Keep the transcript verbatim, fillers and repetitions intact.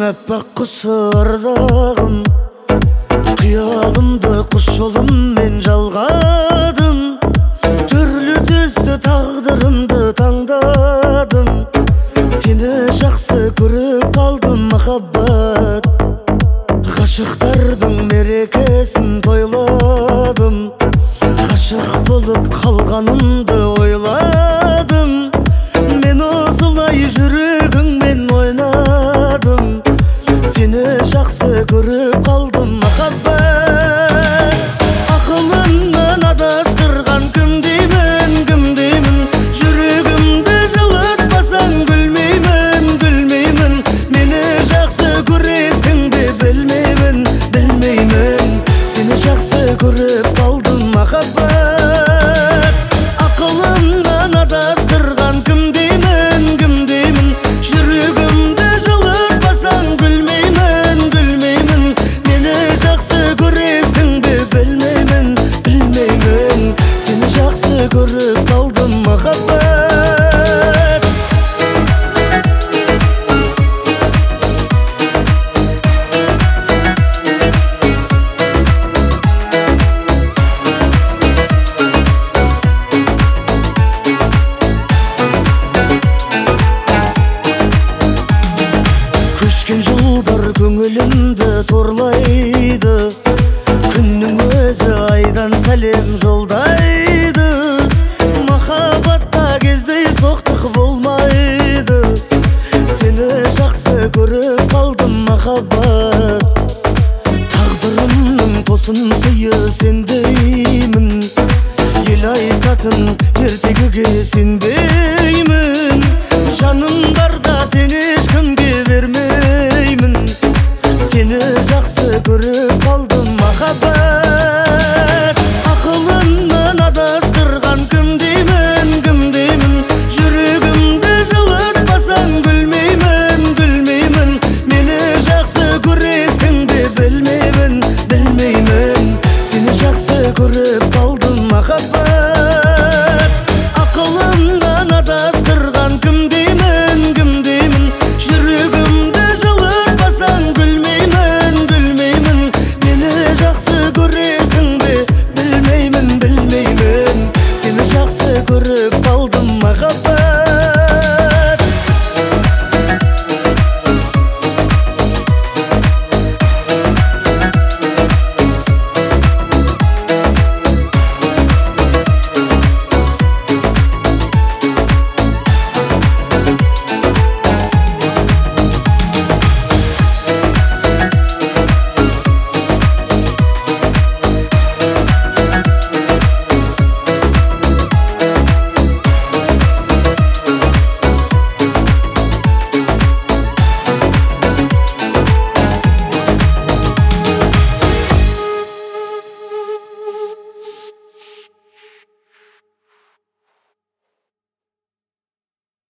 әппақ құсырдағым, қиялымды құс жолыммен жалғадым. Түрлі түсті тағдырымды таңдадым. Сені жақсы көріп қалдым махаббат. Ғашықтардың мерекесін тойладым. Ғашық болып қалғанымды ойладым. Мен осылай жүрегіңмен ойнадым. Сені жақсы көріп қалдым махаббат. Ақылымнан адастырған кім деймін, кім деймін. Жүрегімді жылытпасаң гүлмеймін, гүлмеймін. Мені жақсы көресің бе білмеймін, білмеймін. Сені жақсы көріп қалдым махаббат. Ақылымнан адастырған кім деймін, кім деймін. Жүрегімді жылытпасаң гүлмеймін, гүлмеймін. Мені жақсы көресің бе білмеймін, білмеймін. Сені жақсы көріп қалдым махаббат. Көшкен жылдар көңілімді торлайды. Күннің өзі айдан сәлем жолдайды. Махаббатта кездей соқтық болмайды. Сені жақсы көріп қалдым махаббат. Тағдырымның тосын сыйы сендеймін. Ел айтатын ертегіге сенбеймін. Жаным барда сені